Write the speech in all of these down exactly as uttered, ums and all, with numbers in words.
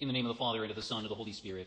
In the name of the Father, and of the Son, and of the Holy Spirit.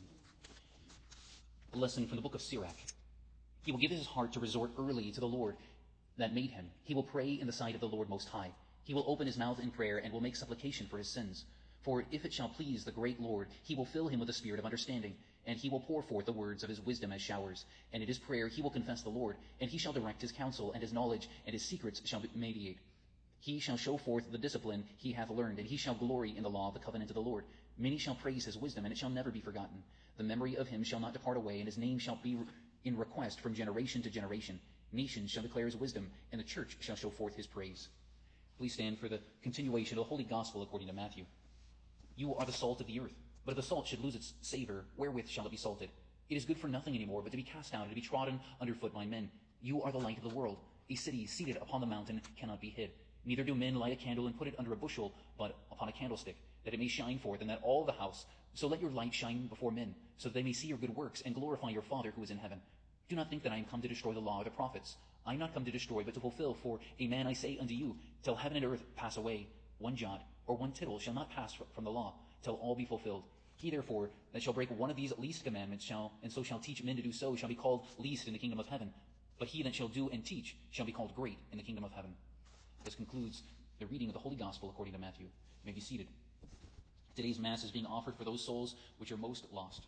A lesson from the book of Sirach. He will give his heart to resort early to the Lord that made him. He will pray in the sight of the Lord Most High. He will open his mouth in prayer, and will make supplication for his sins. For if it shall please the great Lord, he will fill him with the spirit of understanding, and he will pour forth the words of his wisdom as showers. And in his prayer he will confess the Lord, and he shall direct his counsel, and his knowledge, and his secrets shall mediate. He shall show forth the discipline he hath learned, and he shall glory in the law of the covenant of the Lord. Many shall praise his wisdom, and it shall never be forgotten. The memory of him shall not depart away, and his name shall be in request from generation to generation. Nations shall declare his wisdom, and the church shall show forth his praise. Please stand for the continuation of the Holy Gospel according to Matthew. You are the salt of the earth, but if the salt should lose its savor, wherewith shall it be salted? It is good for nothing any more, but to be cast out and to be trodden under foot by men. You are the light of the world. A city seated upon the mountain cannot be hid. Neither do men light a candle and put it under a bushel, but upon a candlestick, that it may shine forth, and that all the house. So let your light shine before men, so that they may see your good works, and glorify your Father who is in heaven. Do not think that I am come to destroy the law or the prophets. I am not come to destroy, but to fulfill. For amen I say unto you, till heaven and earth pass away, one jot or one tittle shall not pass from the law, till all be fulfilled. He therefore that shall break one of these least commandments shall, and so shall teach men to do so, shall be called least in the kingdom of heaven. But he that shall do and teach shall be called great in the kingdom of heaven. This concludes the reading of the Holy Gospel according to Matthew. You may be seated. Today's Mass is being offered for those souls which are most lost.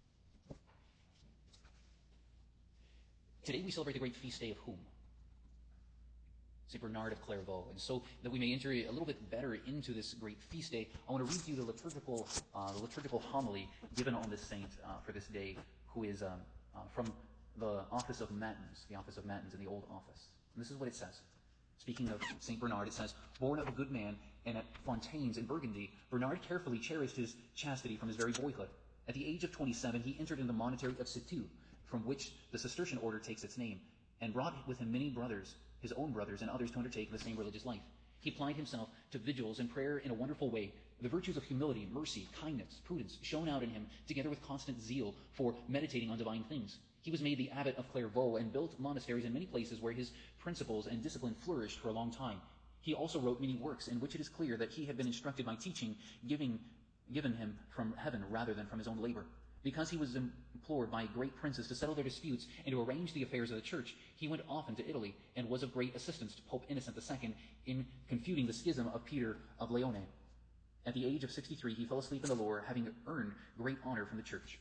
Today we celebrate the great feast day of whom? Saint Bernard of Clairvaux. And so that we may enter a little bit better into this great feast day, I want to read to you the liturgical, uh, the liturgical homily given on this saint uh, for this day, who is um, uh, from the office of Matins, the office of Matins in the Old Office. And this is what it says. Speaking of Saint Bernard, it says, born of a good man and at Fontaines in Burgundy, Bernard carefully cherished his chastity from his very boyhood. At the age of twenty-seven, he entered in the monastery of Cîteaux, from which the Cistercian order takes its name, and brought with him many brothers, his own brothers, and others to undertake the same religious life. He applied himself to vigils and prayer in a wonderful way. The virtues of humility, mercy, kindness, prudence shone out in him, together with constant zeal for meditating on divine things. He was made the abbot of Clairvaux and built monasteries in many places where his principles and discipline flourished for a long time. He also wrote many works in which it is clear that he had been instructed by teaching giving, given him from heaven rather than from his own labor. Because he was implored by great princes to settle their disputes and to arrange the affairs of the church, he went often to Italy and was of great assistance to Pope Innocent the Second in confuting the schism of Peter of Leone. At the age of sixty-three, he fell asleep in the Lord, having earned great honor from the church.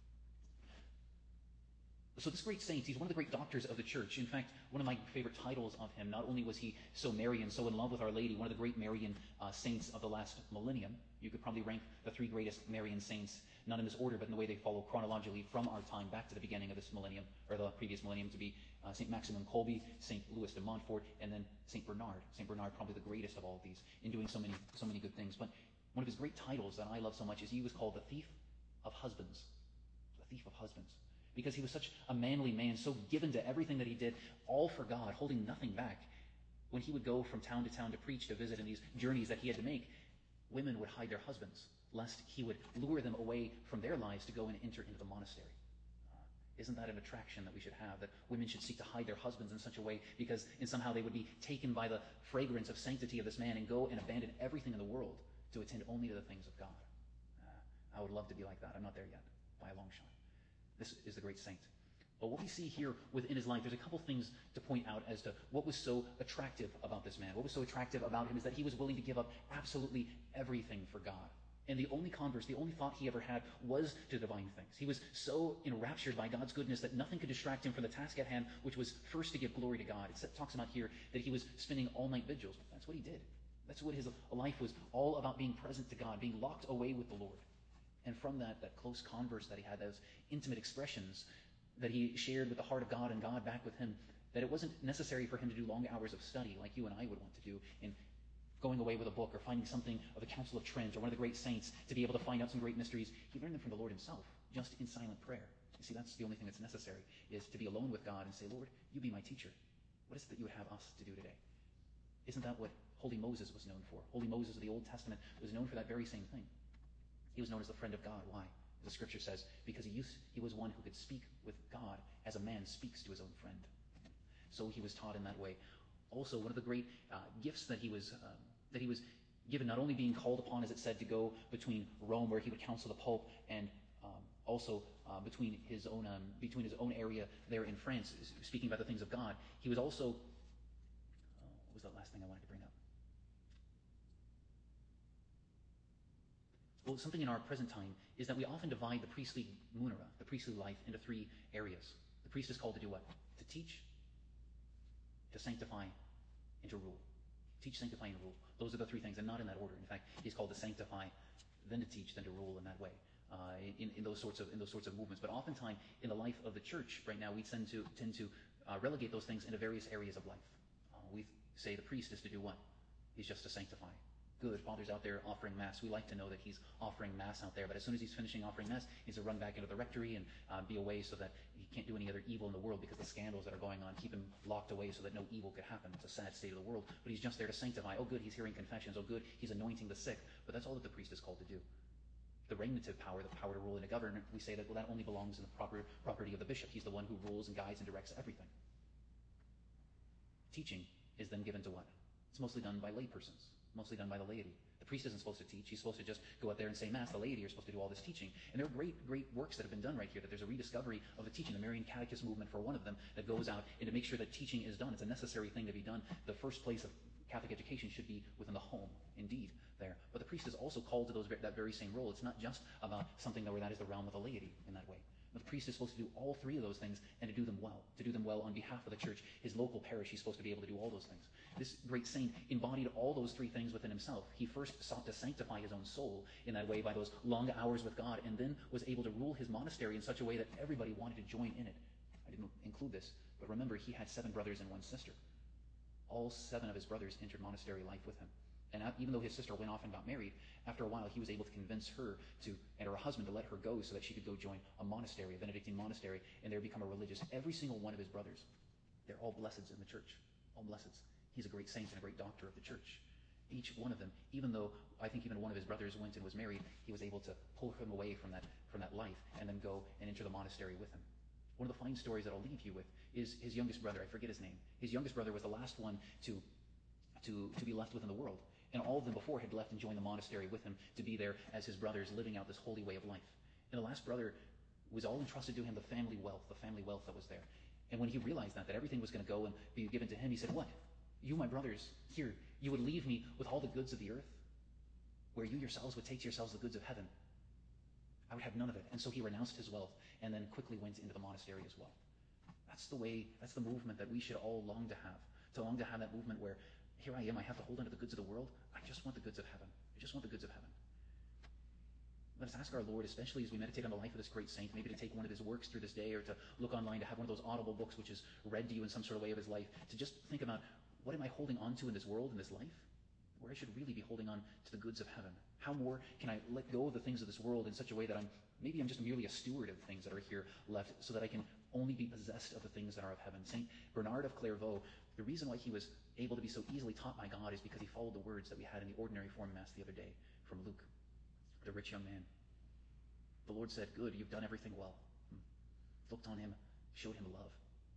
So this great saint, he's one of the great doctors of the church. In fact, one of my favorite titles of him, not only was he so Marian, so in love with Our Lady, one of the great Marian uh, saints of the last millennium. You could probably rank the three greatest Marian saints, not in this order, but in the way they follow chronologically from our time back to the beginning of this millennium, or the previous millennium, to be uh, Saint Maximin Kolbe, Saint Louis de Montfort, and then Saint Bernard. Saint Bernard, probably the greatest of all of these, in doing so many, so many good things. But one of his great titles that I love so much is he was called the Thief of Husbands. The Thief of Husbands. Because he was such a manly man, so given to everything that he did, all for God, holding nothing back. When he would go from town to town to preach, to visit, in these journeys that he had to make, women would hide their husbands, lest he would lure them away from their lives to go and enter into the monastery. Uh, isn't that an attraction that we should have, that women should seek to hide their husbands in such a way, because in somehow they would be taken by the fragrance of sanctity of this man and go and abandon everything in the world to attend only to the things of God. Uh, I would love to be like that. I'm not there yet, by a long shot. This is the great saint. But what we see here within his life, there's a couple things to point out as to what was so attractive about this man. What was so attractive about him is that he was willing to give up absolutely everything for God. And the only converse, the only thought he ever had was to divine things. He was so enraptured by God's goodness that nothing could distract him from the task at hand, which was first to give glory to God. It talks about here that he was spending all-night vigils. That's what he did. That's what his life was all about, being present to God, being locked away with the Lord. And from that, that close converse that he had, those intimate expressions that he shared with the heart of God and God back with him, that it wasn't necessary for him to do long hours of study like you and I would want to do in going away with a book or finding something of the Council of Trent or one of the great saints to be able to find out some great mysteries. He learned them from the Lord himself, just in silent prayer. You see, that's the only thing that's necessary, is to be alone with God and say, Lord, you be my teacher. What is it that you would have us to do today? Isn't that what Holy Moses was known for? Holy Moses of the Old Testament was known for that very same thing. He was known as the friend of God. Why? The scripture says, because he used, he was one who could speak with God as a man speaks to his own friend. So he was taught in that way. Also, one of the great uh, gifts that he was um, that he was given not only being called upon, as it said, to go between Rome, where he would counsel the Pope, and um, also uh, between his own um, between his own area there in France, speaking about the things of God. He was also, oh, what was that last thing I wanted to bring up? Well, something in our present time is that we often divide the priestly munera, the priestly life, into three areas. The priest is called to do what? To teach, to sanctify, and to rule. Teach, sanctify, and rule. Those are the three things, and not in that order. In fact, he's called to sanctify, then to teach, then to rule in that way. Uh, in, in those sorts of in those sorts of movements. But oftentimes in the life of the church right now, we tend to tend to uh, relegate those things into various areas of life. Uh, we say the priest is to do what? He's just to sanctify. Good. Father's out there offering Mass. We like to know that he's offering Mass out there, but as soon as he's finishing offering Mass, he's to run back into the rectory and uh, be away so that he can't do any other evil in the world, because the scandals that are going on keep him locked away so that no evil could happen. It's a sad state of the world, but he's just there to sanctify. Oh, good, he's hearing confessions. Oh, good, he's anointing the sick. But that's all that the priest is called to do. The regnative power, the power to rule and to govern, we say that, well, that only belongs in the proper property of the bishop. He's the one who rules and guides and directs everything. Teaching is then given to what? It's mostly done by laypersons, mostly done by the laity. The priest isn't supposed to teach. He's supposed to just go out there and say Mass. The laity are supposed to do all this teaching. And there are great, great works that have been done right here, that there's a rediscovery of the teaching. The Marian Catechism movement, for one of them, that goes out and to make sure that teaching is done. It's a necessary thing to be done. The first place of Catholic education should be within the home, indeed, there. But the priest is also called to those that very same role. It's not just about something where that is the realm of the laity in that way. But the priest is supposed to do all three of those things and to do them well, to do them well on behalf of the church. His local parish, he's supposed to be able to do all those things. This great saint embodied all those three things within himself. He first sought to sanctify his own soul in that way by those long hours with God, and then was able to rule his monastery in such a way that everybody wanted to join in it. I didn't include this, but remember, he had seven brothers and one sister. All seven of his brothers entered monastery life with him. And even though his sister went off and got married, after a while he was able to convince her to, and her husband to let her go so that she could go join a monastery, a Benedictine monastery, and there become a religious. Every single one of his brothers, they're all blesseds in the church. All blesseds. He's a great saint and a great doctor of the church. Each one of them, even though I think even one of his brothers went and was married, he was able to pull him away from that, from that life and then go and enter the monastery with him. One of the fine stories that I'll leave you with is his youngest brother. I forget his name. His youngest brother was the last one to, to, to be left within the world. And all of them before had left and joined the monastery with him to be there as his brothers, living out this holy way of life. And the last brother was all entrusted to him, the family wealth, the family wealth that was there. And when he realized that, that everything was going to go and be given to him, he said, what? You, my brothers, here, you would leave me with all the goods of the earth, where you yourselves would take to yourselves the goods of heaven. I would have none of it. And so he renounced his wealth and then quickly went into the monastery as well. That's the way, that's the movement that we should all long to have. To long to have that movement where, here I am, I have to hold on to the goods of the world. I just want the goods of heaven. I just want the goods of heaven. Let us ask our Lord, especially as we meditate on the life of this great saint, maybe to take one of his works through this day, or to look online to have one of those audible books which is read to you in some sort of way of his life, to just think about, what am I holding on to in this world, in this life, where I should really be holding on to the goods of heaven? How more can I let go of the things of this world in such a way that I'm, maybe I'm just merely a steward of the things that are here left, so that I can only be possessed of the things that are of heaven. Saint Bernard of Clairvaux, the reason why he was able to be so easily taught by God is because he followed the words that we had in the ordinary form Mass the other day from Luke, the rich young man. The Lord said, good, you've done everything well. Looked on him, showed him love.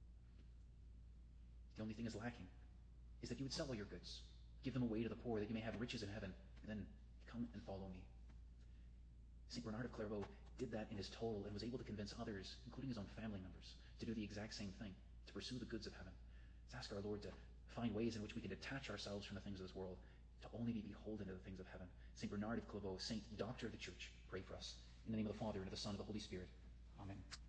The only thing is lacking is that you would sell all your goods, give them away to the poor, that you may have riches in heaven, and then come and follow me. Saint Bernard of Clairvaux did that in his total and was able to convince others, including his own family members, to do the exact same thing, to pursue the goods of heaven. Let's ask our Lord to find ways in which we can detach ourselves from the things of this world, to only be beholden to the things of heaven. Saint Bernard of Clairvaux, Saint Doctor of the Church, pray for us. In the name of the Father, and of the Son, and of the Holy Spirit. Amen.